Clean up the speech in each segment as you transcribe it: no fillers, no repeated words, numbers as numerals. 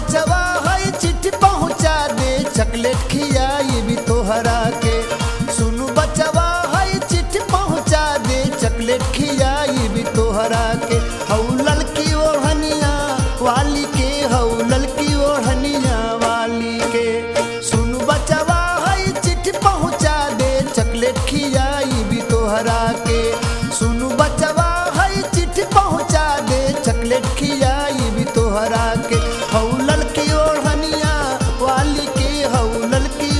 बचवा है चिट्ठी पहुँचा दे चॉकलेट खियाई भी तोहरा के। सुनु बचवा है चिट्ठी पहुँचा दे चॉकलेट खियाई भी तोहरा के। हऊ ललकी ओढ़निया वाली के, हऊ ललकी ओढ़निया वाली के। सुनु बचवा है चिट्ठी पहुँचा दे चॉकलेट खियाई भी तोहरा के। सुनु बचवा है चिट्ठी पहुँचा दे चॉकलेट खियाई भी तोहरा के। हऊ ललकी ओढ़निया वाली के, हऊ ललकी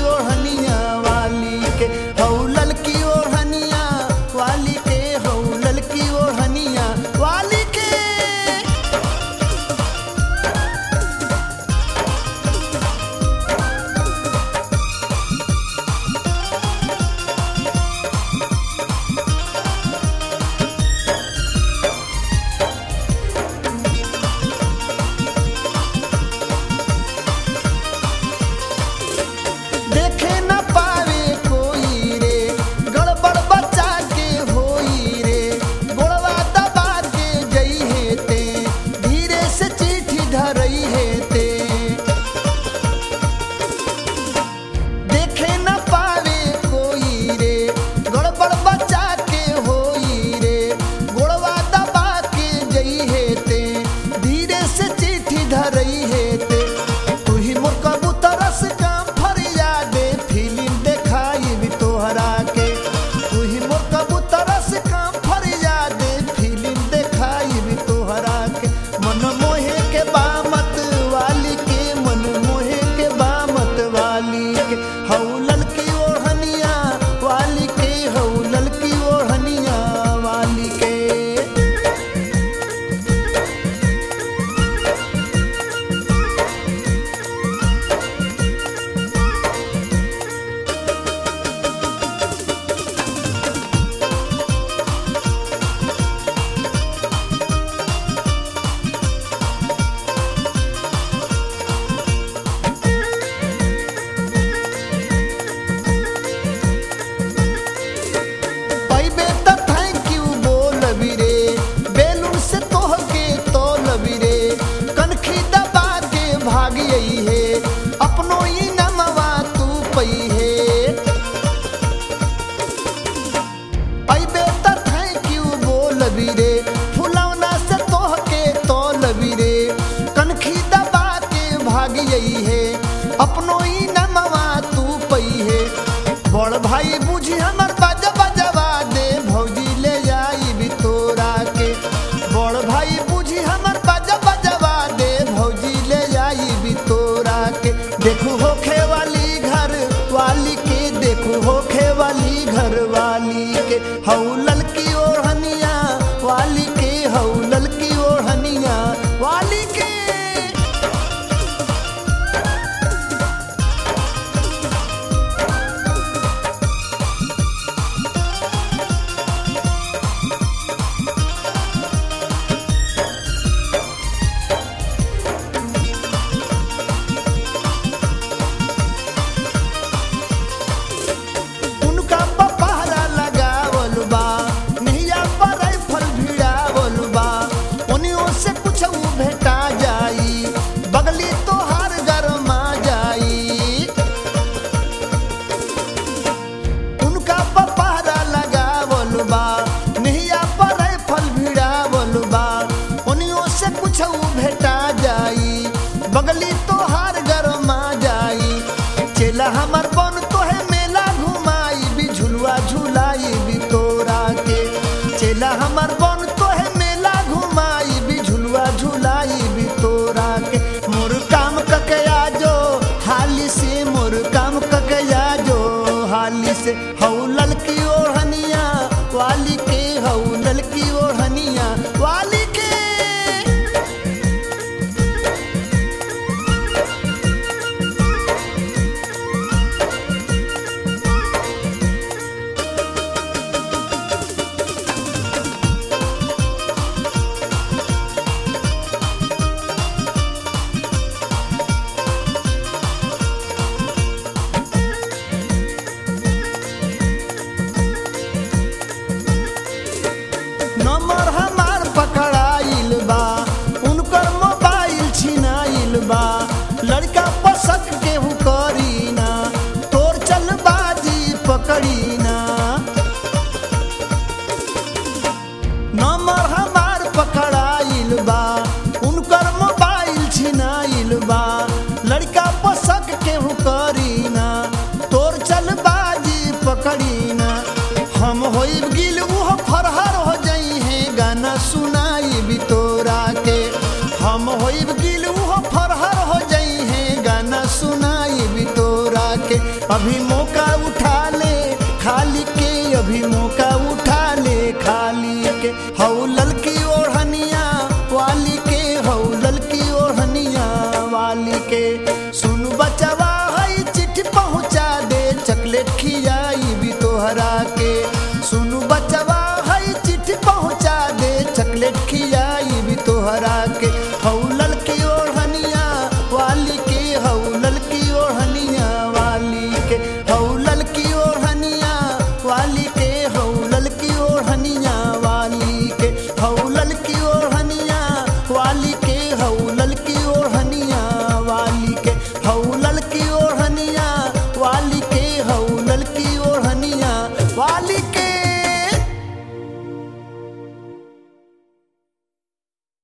सुनाई भी तोरा के। हम होइब गिल हो फरहर हो जाई है गाना सुनाई भी तोरा के। अभी मौका उठा ले खाली के, अभी मौका उठा ले खाली के। हौ ललकी